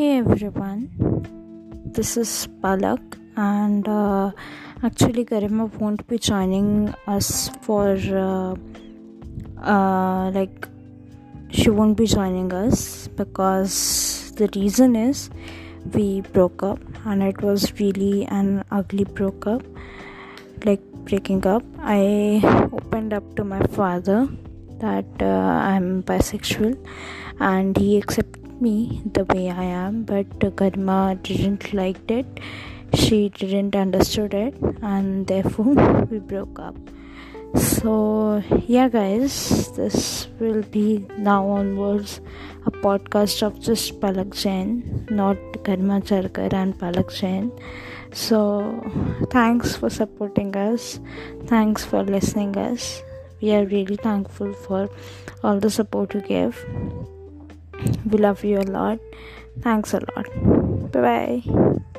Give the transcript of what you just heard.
Hey everyone, this is Palak, and actually Garima won't be joining us for she won't be joining us because the reason is we broke up, and it was really an ugly breaking up. I opened up to my father that I'm bisexual, and he accepted me the way I am, but Garima didn't like it. She didn't understood it, and therefore we broke up. So yeah guys, this will be now onwards a podcast of just Palak Jain, not Garima Charkar and Palak Jain. So thanks for supporting us, thanks for listening us. We are really thankful for all the support you give. We love you a lot. Thanks a lot. Bye bye.